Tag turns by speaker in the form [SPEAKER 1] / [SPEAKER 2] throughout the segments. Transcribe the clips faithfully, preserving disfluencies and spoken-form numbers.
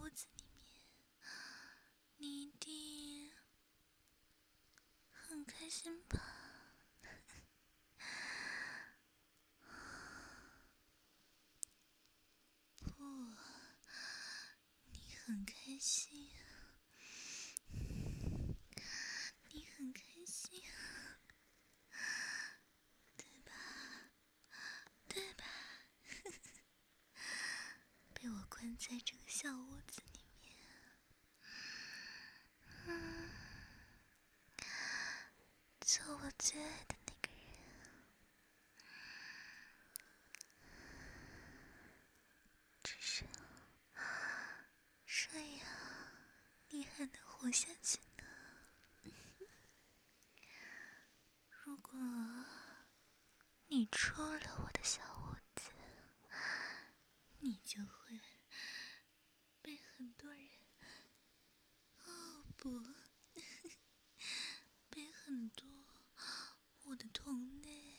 [SPEAKER 1] 子里面，你一定很开心吧？不，你很开心，你很开心，对吧？对吧？被我关在这个小屋子里面，嗯，做我最爱的那个人，只是这样你还能活下去呢。如果你出了我的小屋子，你就会被很多人，哦不，被很多我的同类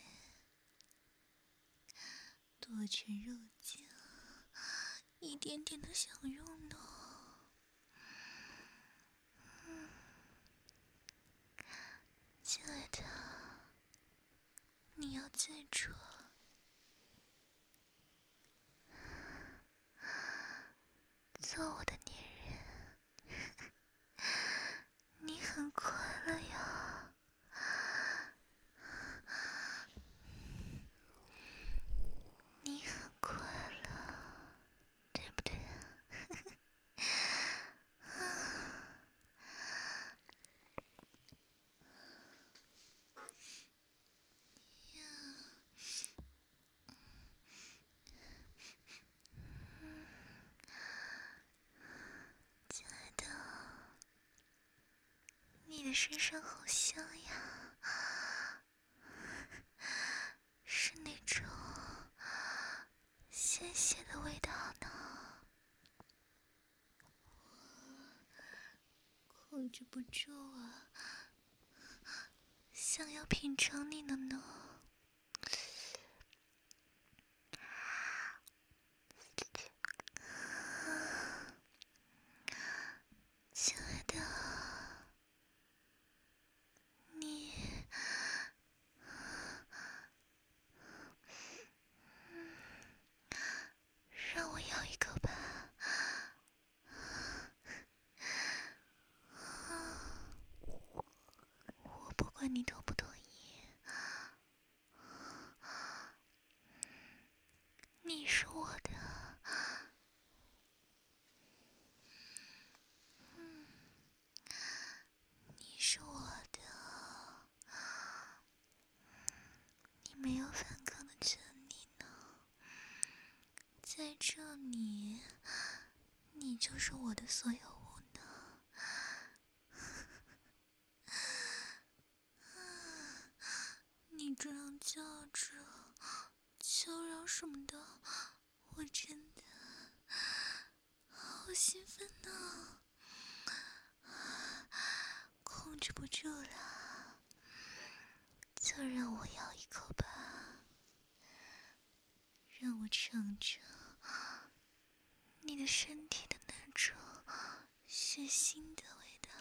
[SPEAKER 1] 剁成肉酱，一点点的享用呢。嗯，亲爱的，你要记住，做我的女人，你很快乐呀。你很快乐，对不对？亲爱的，你的身上好香呀，是那种鲜血的味道呢。我控制不住啊，想要品尝你了呢。亲爱的，你，让我咬一口吧。我不管你同不同意，你是我的。嗯，你是我的，你没有反抗的权利呢。在这里，你就是我的所有物呢。你这样叫着、求饶什么的，我真的好兴奋呢，控制不住了，就让我咬一口吧，让我尝尝你的身体的那种血腥的味道。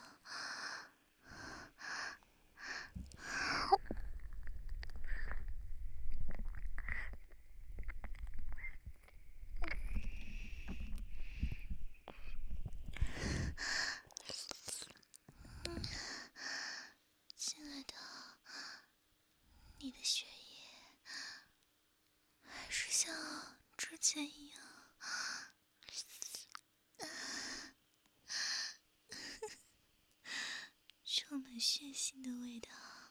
[SPEAKER 1] 亲爱的，你的血液还是像之前一样，充满血腥的味道。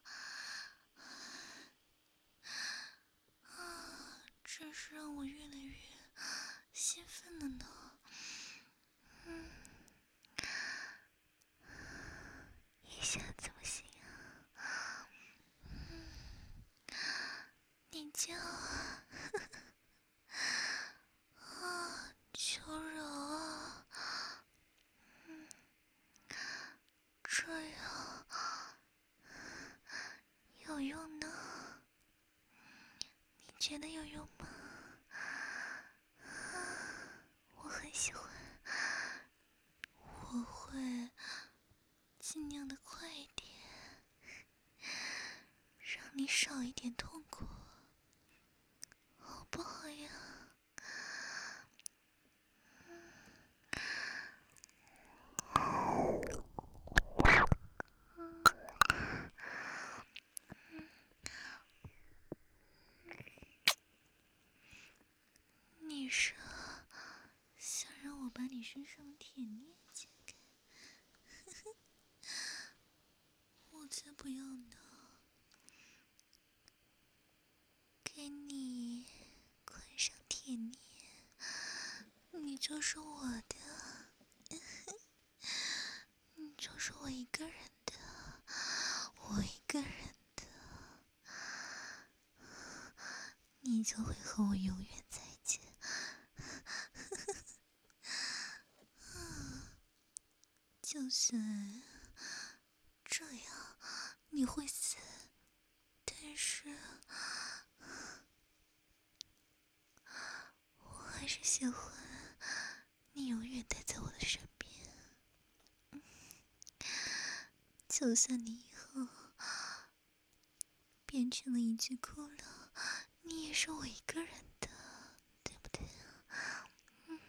[SPEAKER 1] 啊，真是让我越来越兴奋了呢。嗯，一下子不行啊。嗯，你叫啊，啊，求饶啊。嗯，这样有用呢？你觉得有用吗？啊，我很喜欢尽量的快一点，让你少一点痛苦，好不好呀？你说想让我把你身上的铁链解开？我才不要呢！给你捆上铁链，你就是我的，你就是我一个人的，我一个人的，你就会和我永远在一起。就算这样你会死，但是我还是喜欢你永远待在我的身边。就算你以后变成了一具骷髅，你也是我一个人的，对不对？嗯，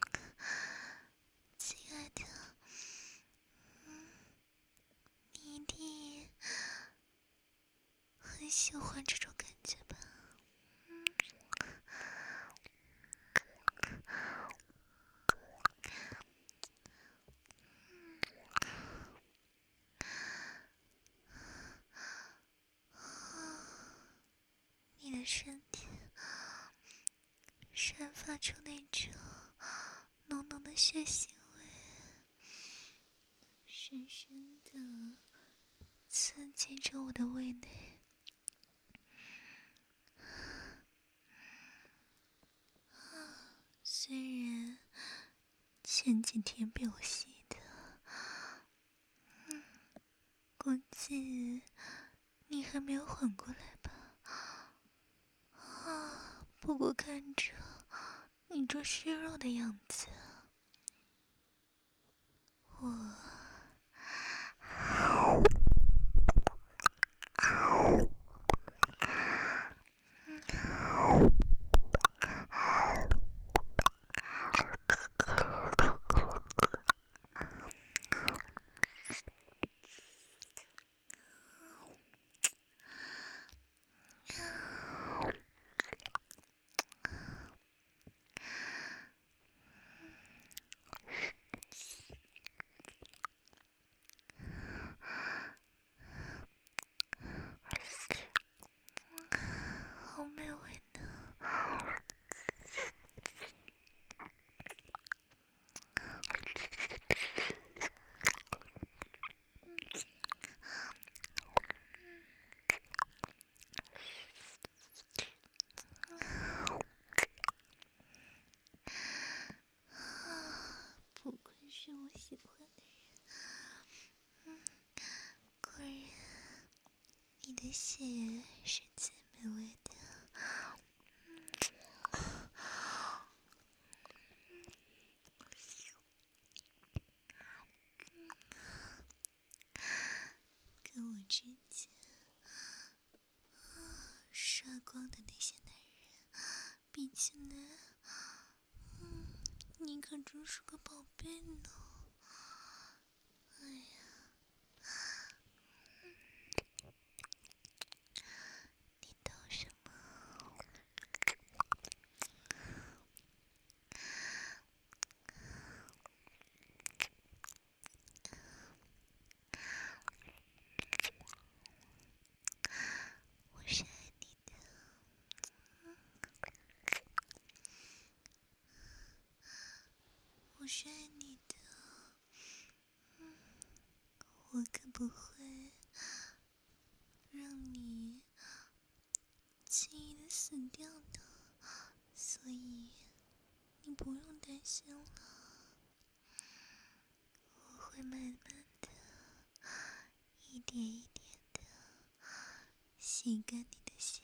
[SPEAKER 1] 亲爱的，嗯，你一定很喜欢这种感觉吧？嗯，你的身体散发出那种浓浓的血腥味，深深的刺激着我的胃内。虽然前几天被我吸的，嗯，估计你还没有缓过来吧？啊，不过看着你这虚弱的样子，我好美味呢。不愧是我喜欢的人，嗯，果然你的血是最美味的。跟我之前杀光的那些男人比起来，嗯，你可真是个宝贝呢。哎呀，你懂什么？我是爱你的，嗯，我是爱你的，嗯，我可不会让你轻易的死掉的，所以你不用担心了，我会慢慢的一点一点的吸干你的血。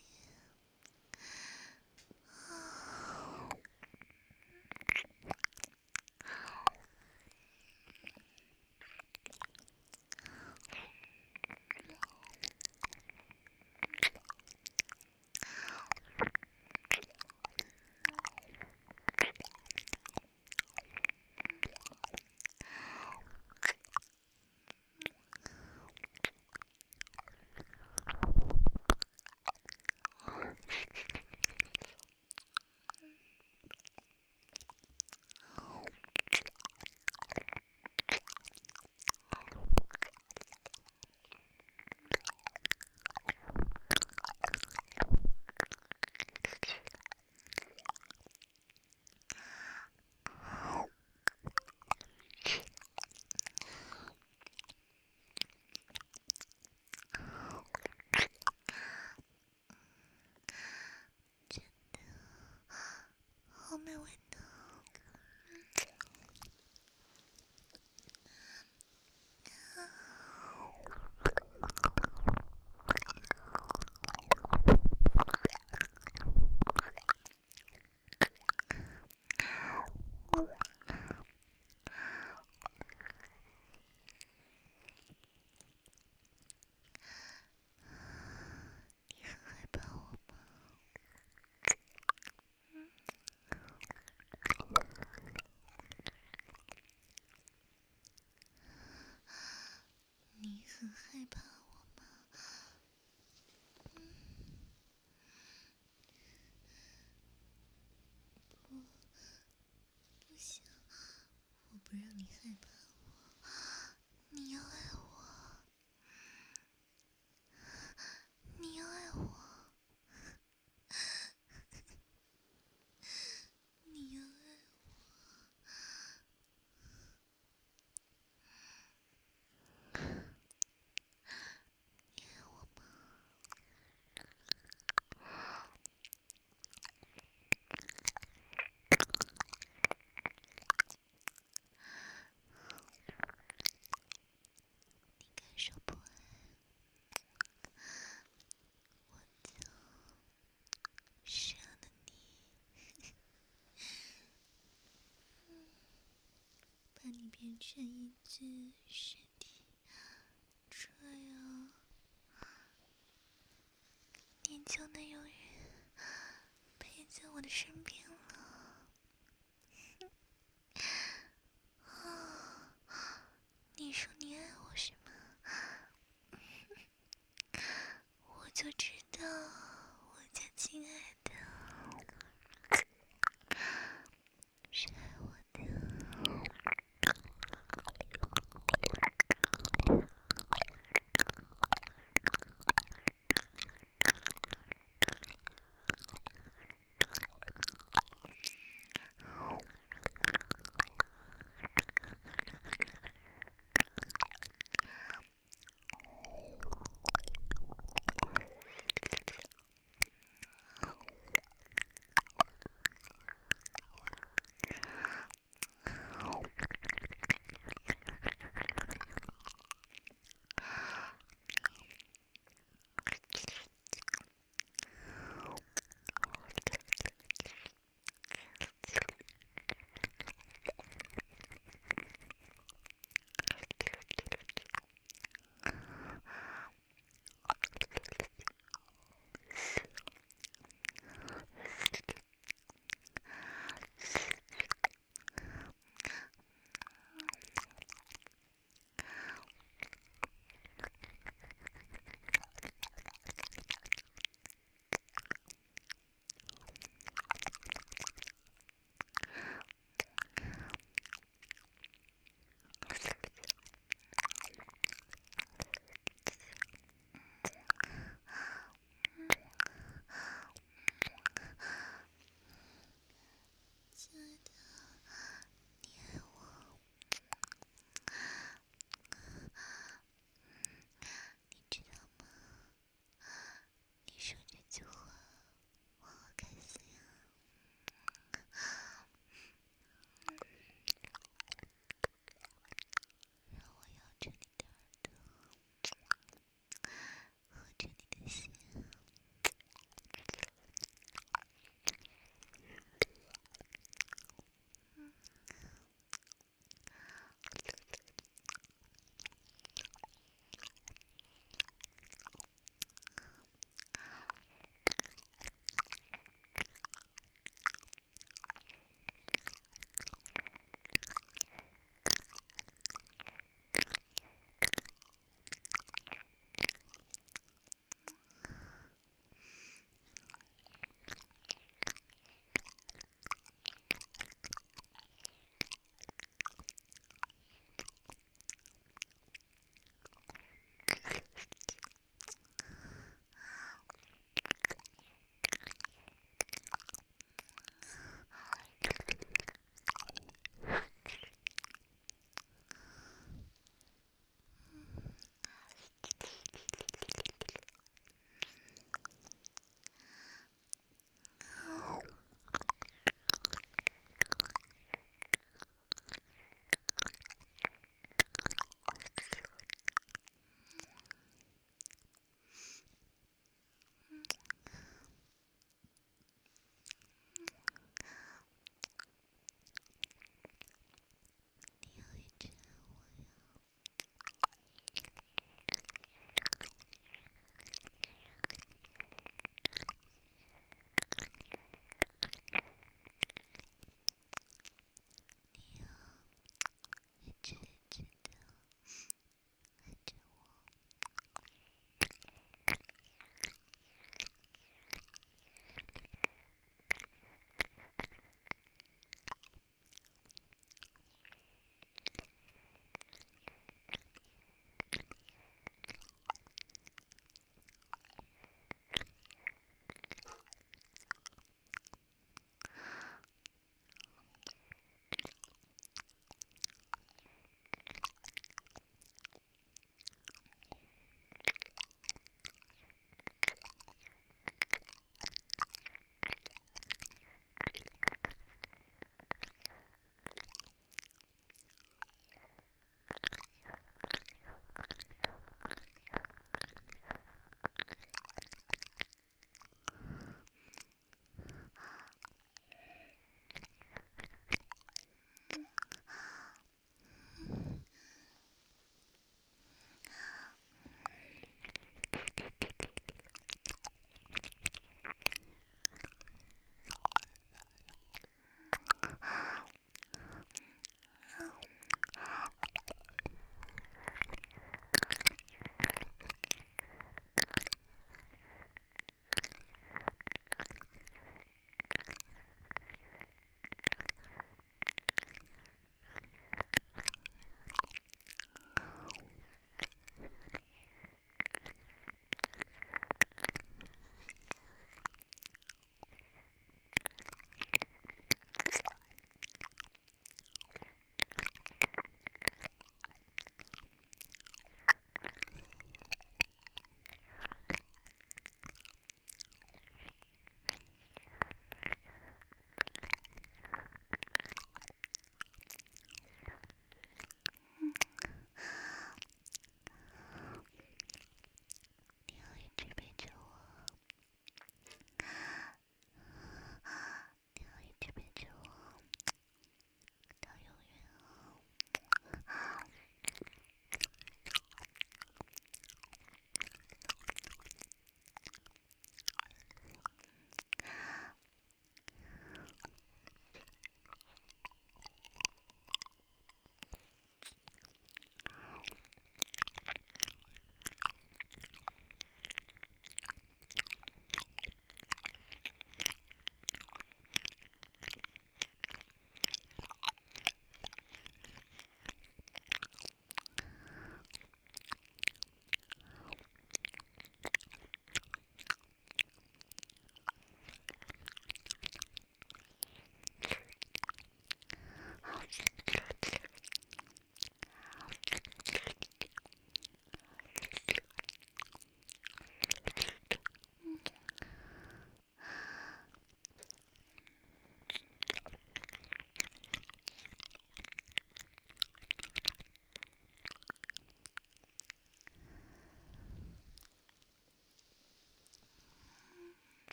[SPEAKER 1] 很害怕我吗？嗯，不，不行，我不让你害怕我，你要爱我，你要爱我，你要爱我，你爱我吗？你敢说不爱，我就杀了你，把你变成一具尸体，这样你就能永远陪在我的身边了。